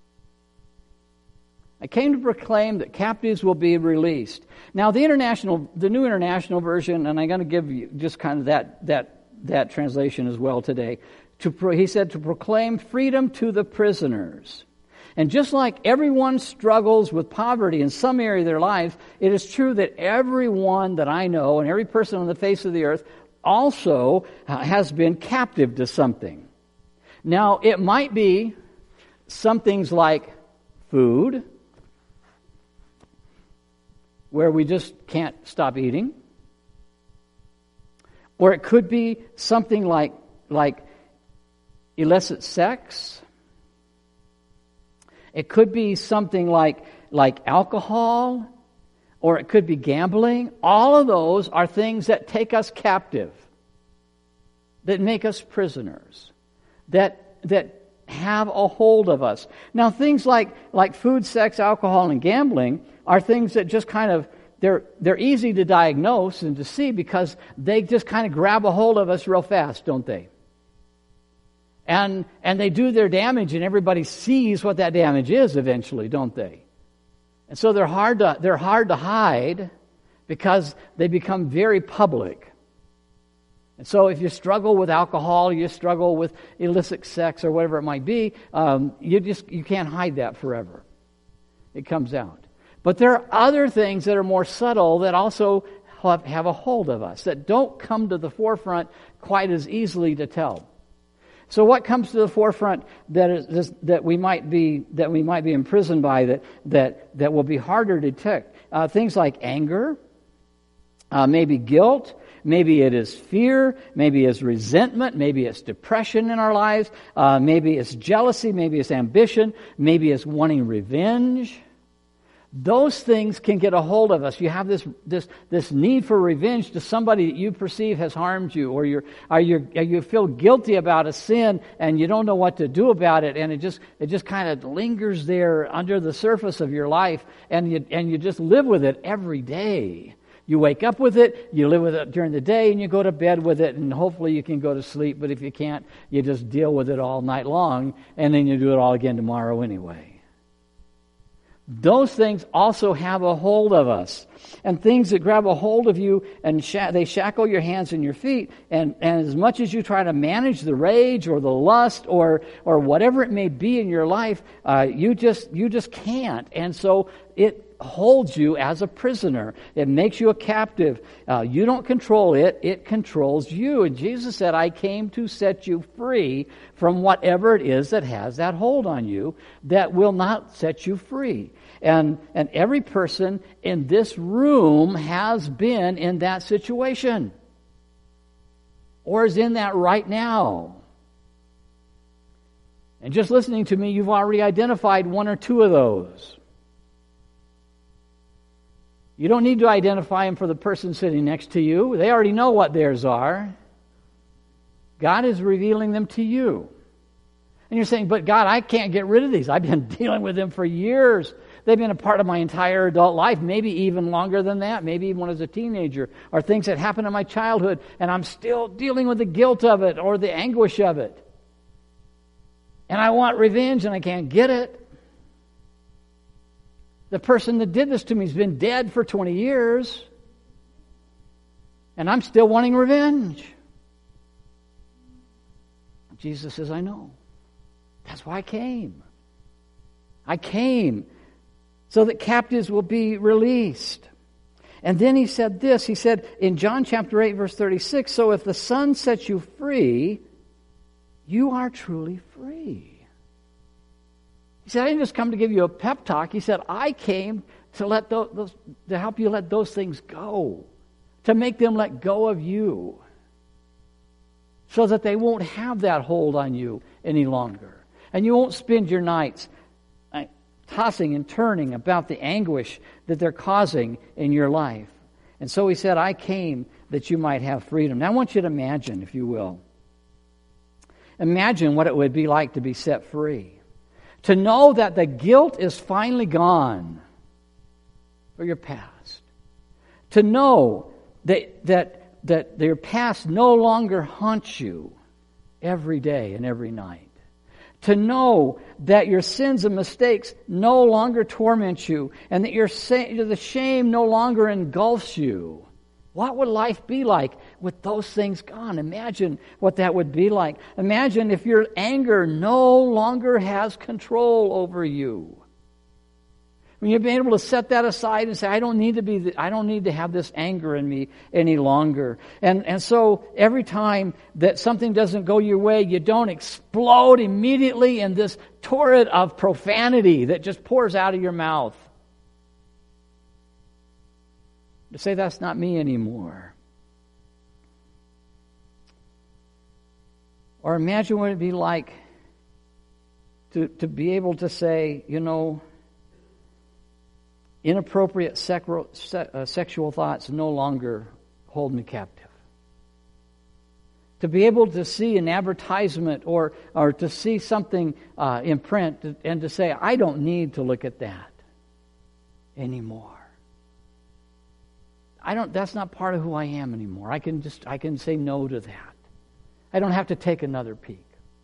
I came to proclaim that captives will be released. Now, the international, the New International Version, and I'm going to give you just kind of that that that translation as well today. To pro, he said to proclaim freedom to the prisoners. And just like everyone struggles with poverty in some area of their lives, it is true that everyone that I know and every person on the face of the earth also has been captive to something. Now, it might be some things like food, where we just can't stop eating. Or it could be something like, like illicit sex. It could be something like, like alcohol. Or it could be gambling. All of those are things that take us captive, that make us prisoners, that that have a hold of us. Now, things like, like food, sex, alcohol, and gambling are things that just kind of, they're they're easy to diagnose and to see because they just kind of grab a hold of us real fast, don't they? And and they do their damage, and everybody sees what that damage is eventually, don't they? And so they're hard to they're hard to hide because they become very public. And so if you struggle with alcohol, you struggle with illicit sex or whatever it might be, um, you just you can't hide that forever. It comes out. But there are other things that are more subtle that also have, have a hold of us, that don't come to the forefront quite as easily to tell. So what comes to the forefront that is that we might be that we might be imprisoned by, that that that will be harder to detect? Uh, things like anger, uh, maybe guilt. Maybe it is fear, maybe it's resentment, maybe it's depression in our lives, uh, maybe it's jealousy, maybe it's ambition, maybe it's wanting revenge. Those things can get a hold of us. You have this this this need for revenge to somebody that you perceive has harmed you, or you're or you you feel guilty about a sin and you don't know what to do about it, and it just it just kind of lingers there under the surface of your life, and you and you just live with it every day. You wake up with it, you live with it during the day, and you go to bed with it, and hopefully you can go to sleep. But if you can't, you just deal with it all night long, and then you do it all again tomorrow anyway. Those things also have a hold of us. And things that grab a hold of you, and sh- they shackle your hands and your feet, and, and as much as you try to manage the rage or the lust or or whatever it may be in your life, uh, you just you just can't. And so it holds you as a prisoner. It makes you a captive. Uh, you don't control it. It controls you. And Jesus said, I came to set you free from whatever it is that has that hold on you that will not set you free. And, and every person in this room has been in that situation or is in that right now. And just listening to me, you've already identified one or two of those. You don't need to identify them for the person sitting next to you. They already know what theirs are. God is revealing them to you. And you're saying, but God, I can't get rid of these. I've been dealing with them for years. They've been a part of my entire adult life, maybe even longer than that, maybe even when I was a teenager, or things that happened in my childhood, and I'm still dealing with the guilt of it or the anguish of it. And I want revenge, and I can't get it. The person that did this to me has been dead for twenty years, and I'm still wanting revenge. Jesus says, I know. That's why I came. I came so that captives will be released. And then he said this, he said in John chapter eight, verse thirty-six, so if the Son sets you free, you are truly free. He said, I didn't just come to give you a pep talk. He said, I came to let those, to help you let those things go, to make them let go of you, so that they won't have that hold on you any longer. And you won't spend your nights tossing and turning about the anguish that they're causing in your life. And so he said, I came that you might have freedom. Now I want you to imagine, if you will, imagine what it would be like to be set free. To know that the guilt is finally gone for your past. To know that that that your past no longer haunts you every day and every night. To know that your sins and mistakes no longer torment you, and that your the shame no longer engulfs you. What would life be like with those things gone? Imagine what that would be like. Imagine if your anger no longer has control over you. When you've been able to set that aside and say, I don't need to be, I don't need to have this anger in me any longer. And and so every time that something doesn't go your way, you don't explode immediately in this torrent of profanity that just pours out of your mouth. To say, that's not me anymore. Or imagine what it'd be like to, to be able to say, you know, inappropriate sexual, uh, sexual thoughts no longer hold me captive. To be able to see an advertisement or, or to see something uh, in print and to say, I don't need to look at that anymore. I don't, that's not part of who I am anymore. I can just, I can say no to that. I don't have to take another peek.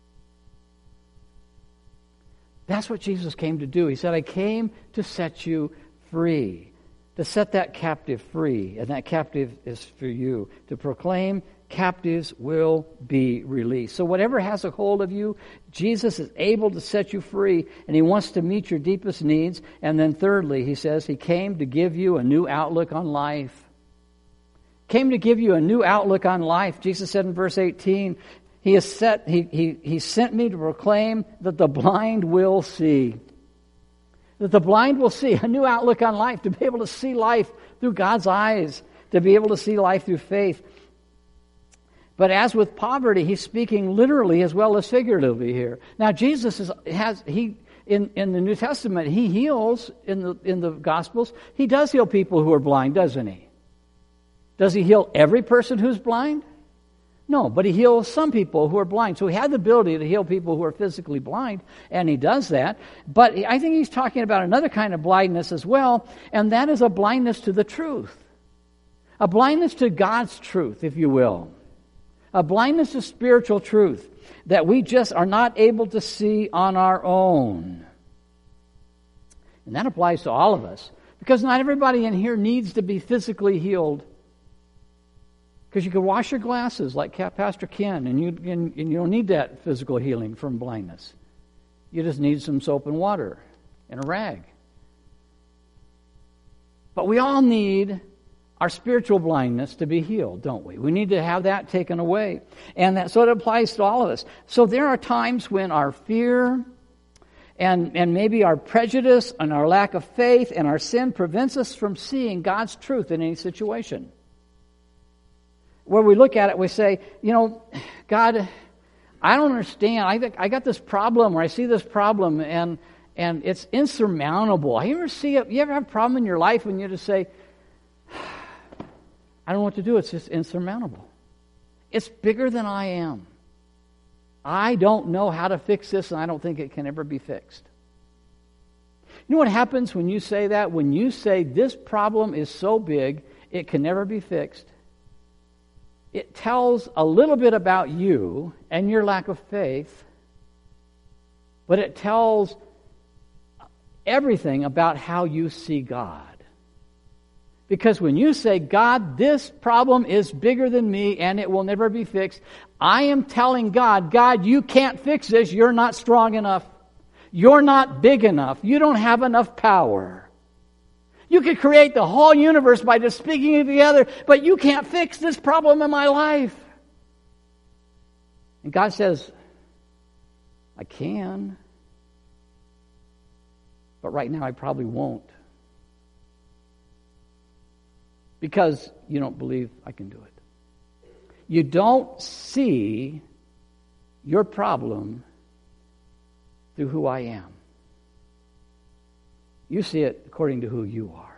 That's what Jesus came to do. He said, I came to set you free, to set that captive free, and that captive is for you, to proclaim captives will be released. So whatever has a hold of you, Jesus is able to set you free, and he wants to meet your deepest needs. And then thirdly, he says he came to give you a new outlook on life. Came to give you a new outlook on life. Jesus said in verse eighteen, he has set he he he sent me to proclaim that the blind will see. That the blind will see, a new outlook on life, to be able to see life through God's eyes, to be able to see life through faith. But as with poverty, he's speaking literally as well as figuratively here. Now Jesus is, has he in, in the New Testament, he heals in the in the Gospels. He does heal people who are blind, doesn't he? Does he heal every person who's blind? No, but he heals some people who are blind. So he had the ability to heal people who are physically blind, and he does that. But I think he's talking about another kind of blindness as well, and that is a blindness to the truth. A blindness to God's truth, if you will. A blindness to spiritual truth that we just are not able to see on our own. And that applies to all of us, because not everybody in here needs to be physically healed. Because you can wash your glasses like Pastor Ken, and you, and, and you don't need that physical healing from blindness. You just need some soap and water and a rag. But we all need our spiritual blindness to be healed, don't we? We need to have that taken away. And that, so it applies to all of us. So there are times when our fear and, and maybe our prejudice and our lack of faith and our sin prevents us from seeing God's truth in any situation. Where we look at it, we say, you know, God, I don't understand. I think I got this problem, or I see this problem, and and it's insurmountable. You ever see it? You ever have a problem in your life when you just say, I don't know what to do. It's just insurmountable. It's bigger than I am. I don't know how to fix this, and I don't think it can ever be fixed. You know what happens when you say that? When you say this problem is so big, it can never be fixed. It tells a little bit about you and your lack of faith, but it tells everything about how you see God. Because when you say, God, this problem is bigger than me and it will never be fixed, I am telling God, God, you can't fix this. You're not strong enough. You're not big enough. You don't have enough power. You could create the whole universe by just speaking it together, but you can't fix this problem in my life. And God says, I can, but right now I probably won't. Because you don't believe I can do it. You don't see your problem through who I am. You see it according to who you are.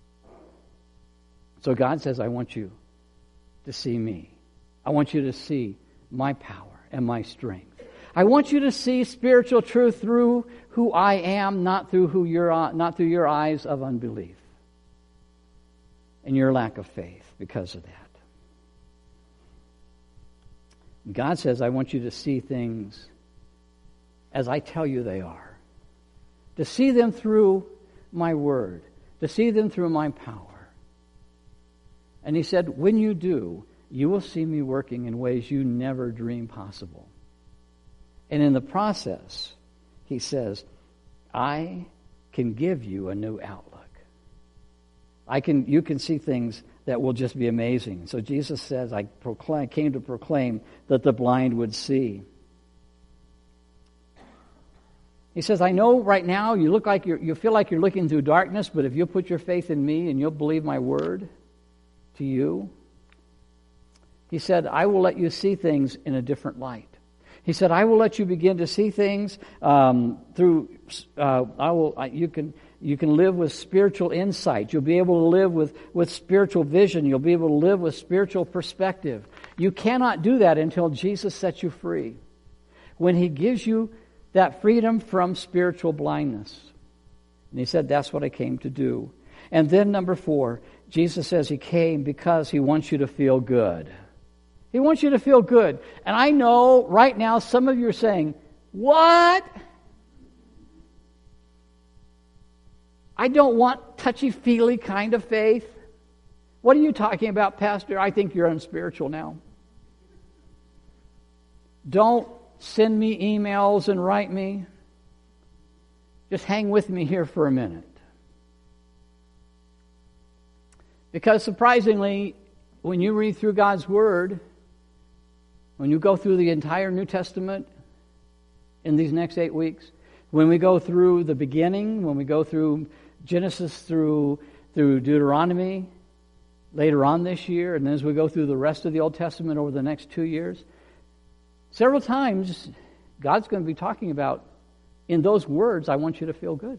So God says, I want you to see me. I want you to see my power and my strength. I want you to see spiritual truth through who I am, not through who you're, not through your eyes of unbelief and your lack of faith because of that. God says, I want you to see things as I tell you they are. To see them through my word. To see them through my power. And he said, when you do, you will see me working in ways you never dreamed possible. And in the process, he says, I can give you a new outlook. I can, you can see things that will just be amazing. So Jesus says, I proclaim, came to proclaim that the blind would see. He says, I know right now you look like you're, you feel like you're looking through darkness, but if you'll put your faith in me and you'll believe my word to you, he said, I will let you see things in a different light. He said, I will let you begin to see things um, through, uh, I will, I, you can you can live with spiritual insight. You'll be able to live with, with spiritual vision. You'll be able to live with spiritual perspective. You cannot do that until Jesus sets you free. When he gives you that freedom from spiritual blindness. And he said, that's what I came to do. And then number four, Jesus says he came because he wants you to feel good. He wants you to feel good. And I know right now some of you are saying, what? I don't want touchy-feely kind of faith. What are you talking about, Pastor? I think you're unspiritual now. Don't send me emails and write me. Just hang with me here for a minute. Because surprisingly, when you read through God's Word, when you go through the entire New Testament in these next eight weeks, when we go through the beginning, when we go through Genesis through, through Deuteronomy later on this year, and then as we go through the rest of the Old Testament over the next two years, several times God's going to be talking about, in those words, I want you to feel good.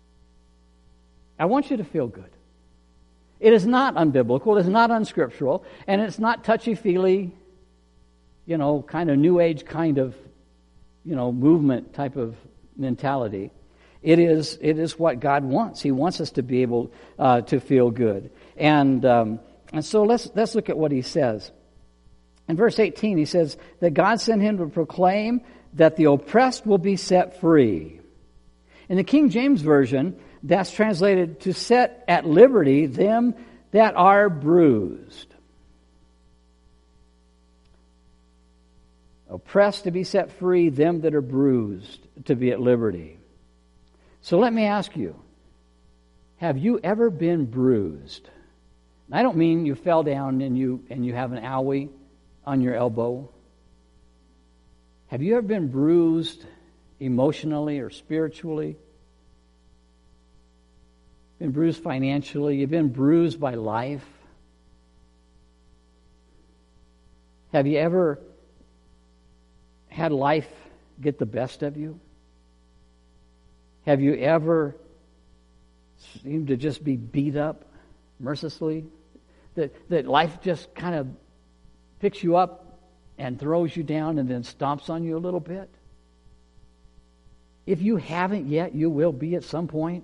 I want you to feel good. It is not unbiblical, it is not unscriptural, and it's not touchy-feely, you know, kind of New Age kind of, you know, movement type of mentality. It is it is what God wants. He wants us to be able uh, to feel good. And um, and so let's let's look at what he says. In verse eighteen, he says that God sent him to proclaim that the oppressed will be set free. In the King James Version, that's translated to set at liberty them that are bruised. Oppressed to be set free, them that are bruised to be at liberty. So let me ask you, have you ever been bruised? I don't mean you fell down and you and you have an owie on your elbow. Have you ever been bruised emotionally or spiritually? Been bruised financially? You've been bruised by life? Have you ever had life get the best of you? Have you ever seemed to just be beat up mercilessly? That that life just kind of picks you up and throws you down and then stomps on you a little bit? If you haven't yet, you will be at some point.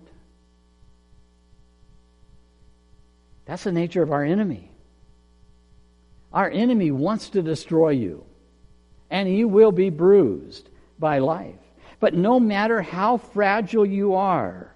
That's the nature of our enemy. Our enemy wants to destroy you, and he will be bruised by life. But no matter how fragile you are,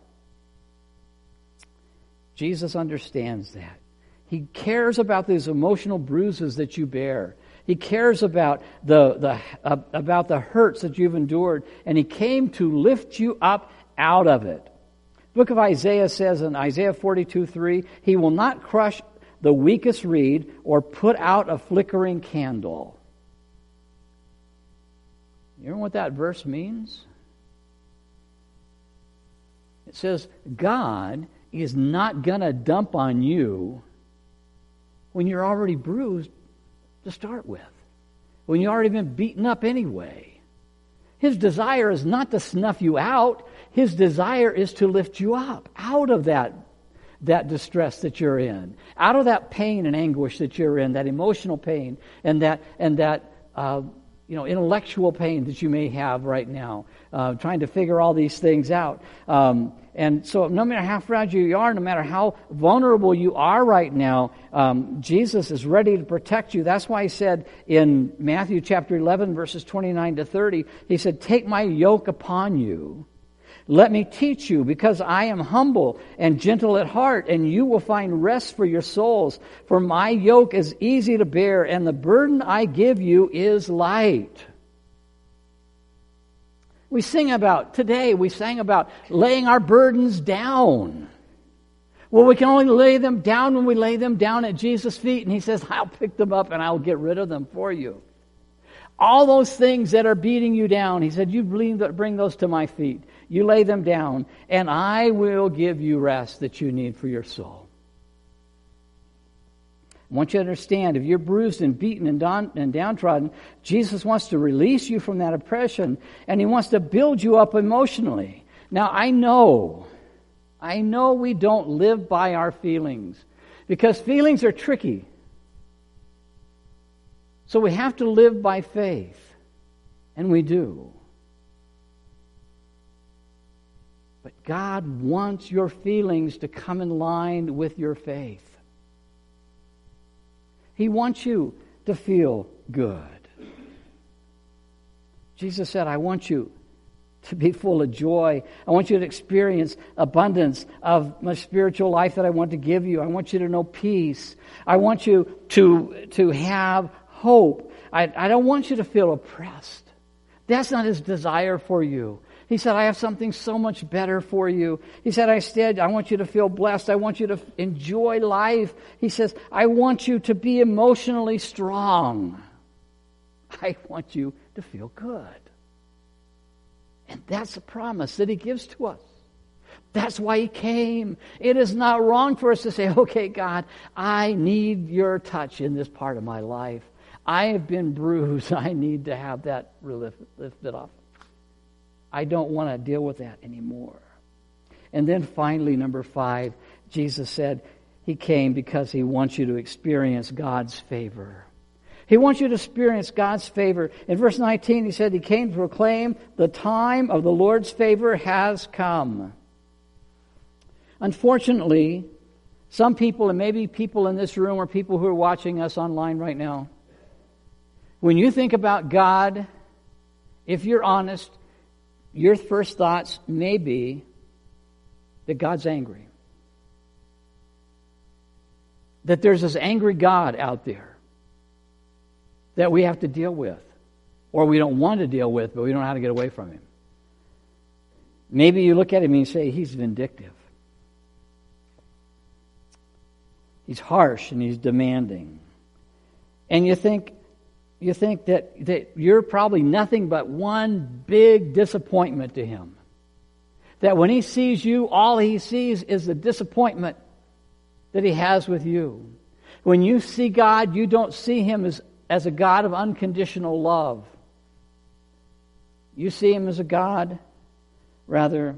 Jesus understands that. He cares about these emotional bruises that you bear. He cares about the, the uh, about the hurts that you've endured, and he came to lift you up out of it. Book of Isaiah says in Isaiah forty-two three, He will not crush the weakest reed or put out a flickering candle. You know what that verse means? It says God is not going to dump on you when you're already bruised to start with, when you've already been beaten up anyway. His desire is not to snuff you out. His desire is to lift you up out of that, that distress that you're in, out of that pain and anguish that you're in, that emotional pain and that and that uh, you know intellectual pain that you may have right now, uh, trying to figure all these things out. Um, and so, no matter how fragile you are, no matter how vulnerable you are right now, um, Jesus is ready to protect you. That's why He said in Matthew chapter eleven, verses twenty-nine to thirty, He said, "Take my yoke upon you. Let me teach you, because I am humble and gentle at heart, and you will find rest for your souls. For my yoke is easy to bear, and the burden I give you is light." We sing about, today we sang about laying our burdens down. Well, we can only lay them down when we lay them down at Jesus' feet, and He says, "I'll pick them up and I'll get rid of them for you." All those things that are beating you down, He said, "You bring those to my feet. You lay them down, and I will give you rest that you need for your soul." I want you to understand, if you're bruised and beaten and, down, and downtrodden, Jesus wants to release you from that oppression, and He wants to build you up emotionally. Now, I know, I know we don't live by our feelings, because feelings are tricky. So we have to live by faith, and we do. But God wants your feelings to come in line with your faith. He wants you to feel good. Jesus said, "I want you to be full of joy. I want you to experience abundance of my spiritual life that I want to give you. I want you to know peace. I want you to, to have hope. I, I don't want you to feel oppressed." That's not His desire for you. He said, "I have something so much better for you." He said, "Instead, I want you to feel blessed. I want you to enjoy life." He says, "I want you to be emotionally strong. I want you to feel good." And that's a promise that He gives to us. That's why He came. It is not wrong for us to say, "Okay, God, I need your touch in this part of my life. I have been bruised. I need to have that lifted off. I don't want to deal with that anymore." And then finally, number five, Jesus said He came because He wants you to experience God's favor. He wants you to experience God's favor. In verse nineteen, He said He came to proclaim the time of the Lord's favor has come. Unfortunately, some people, and maybe people in this room or people who are watching us online right now, when you think about God, if you're honest, your first thoughts may be that God's angry. That there's this angry God out there that we have to deal with, or we don't want to deal with, but we don't know how to get away from Him. Maybe you look at Him and you say, He's vindictive. He's harsh and He's demanding. And you think, You think that, that you're probably nothing but one big disappointment to Him. That when He sees you, all He sees is the disappointment that He has with you. When you see God, you don't see Him as, as a God of unconditional love. You see Him as a God, rather,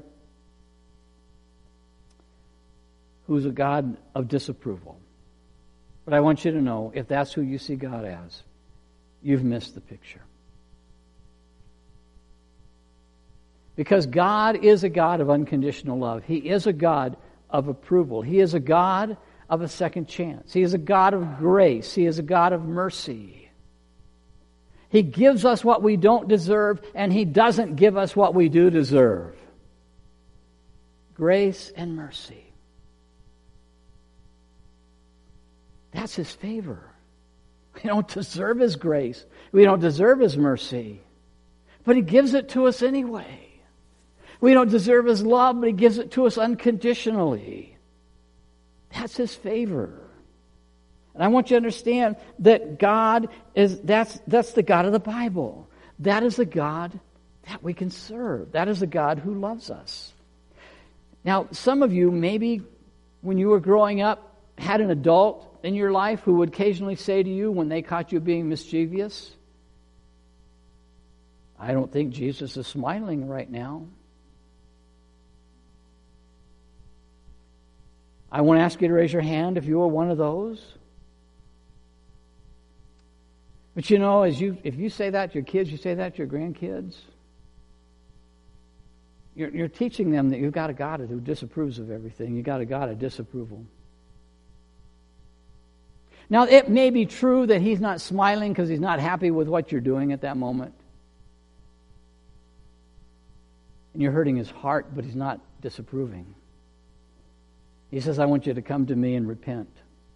who's a God of disapproval. But I want you to know, if that's who you see God as, you've missed the picture. Because God is a God of unconditional love. He is a God of approval. He is a God of a second chance. He is a God of grace. He is a God of mercy. He gives us what we don't deserve, and He doesn't give us what we do deserve. Grace and mercy. That's His favor. We don't deserve His grace. We don't deserve His mercy. But He gives it to us anyway. We don't deserve His love, but He gives it to us unconditionally. That's His favor. And I want you to understand that God is, that's, that's the God of the Bible. That is the God that we can serve. That is the God who loves us. Now, some of you, maybe when you were growing up, had an adult in your life who would occasionally say to you when they caught you being mischievous, I don't think Jesus is smiling right now. I want to ask you to raise your hand if you were one of those. But you know, as you if you say that to your kids, you say that to your grandkids, you're, you're teaching them that you've got a God who disapproves of everything. You've got a God of disapproval. Now, it may be true that He's not smiling because He's not happy with what you're doing at that moment. And you're hurting His heart, but He's not disapproving. He says, I want you to come to me and repent.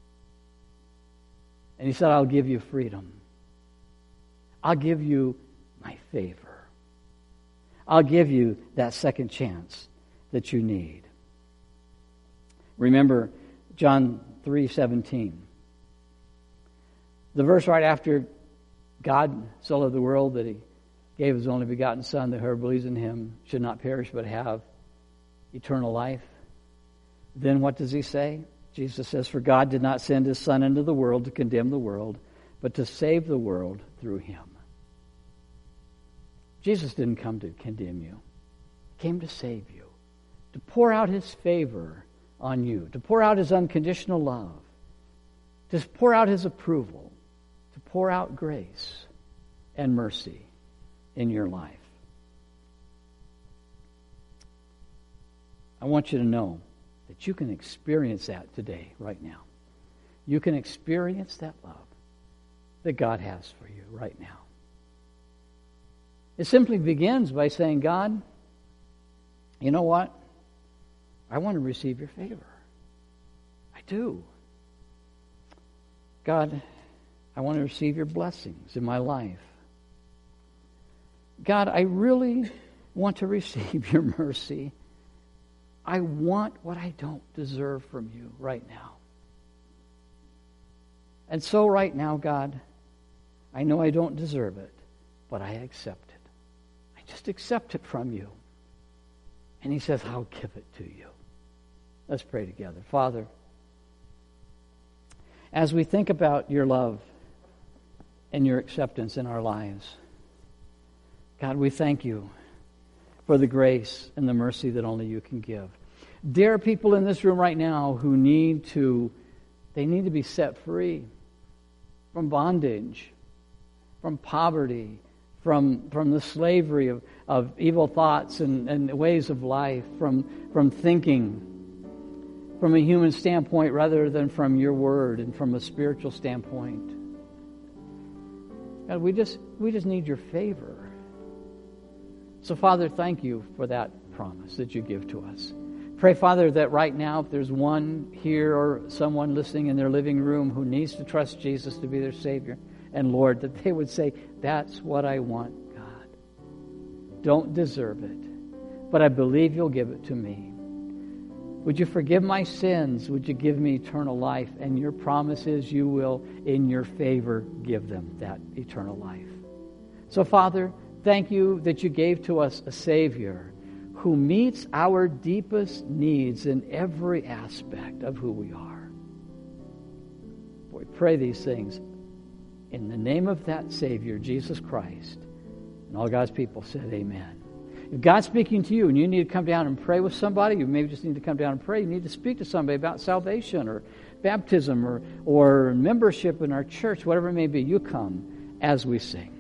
And He said, I'll give you freedom. I'll give you my favor. I'll give you that second chance that you need. Remember John three seventeen. The verse right after God so loved the world that He gave His only begotten Son, that whoever believes in Him should not perish but have eternal life. Then what does He say? Jesus says, for God did not send His Son into the world to condemn the world, but to save the world through Him. Jesus didn't come to condemn you. He came to save you, to pour out His favor on you, to pour out His unconditional love, to pour out His approval, to pour out grace and mercy in your life. I want you to know that you can experience that today, right now. You can experience that love that God has for you right now. It simply begins by saying, God, you know what? I want to receive your favor. I do. God, I want to receive your blessings in my life. God, I really want to receive your mercy. I want what I don't deserve from you right now. And so right now, God, I know I don't deserve it, but I accept it. I just accept it from you. And He says, I'll give it to you. Let's pray together. Father, as we think about your love and your acceptance in our lives, God, we thank you for the grace and the mercy that only you can give. There are people in this room right now who need to, they need to be set free from bondage, from poverty, from from the slavery of, of evil thoughts and, and ways of life, from, from thinking from a human standpoint rather than from your word and from a spiritual standpoint. God, we just we just need your favor. So, Father, thank you for that promise that you give to us. Pray, Father, that right now, if there's one here or someone listening in their living room who needs to trust Jesus to be their Savior and Lord, that they would say, that's what I want, God. Don't deserve it, but I believe you'll give it to me. Would you forgive my sins? Would you give me eternal life? And your promise is you will, in your favor, give them that eternal life. So, Father, thank you that you gave to us a Savior who meets our deepest needs in every aspect of who we are. We pray these things in the name of that Savior, Jesus Christ. And all God's people said amen. If God's speaking to you and you need to come down and pray with somebody, you maybe just need to come down and pray. You need to speak to somebody about salvation or baptism or, or membership in our church, whatever it may be, you come as we sing.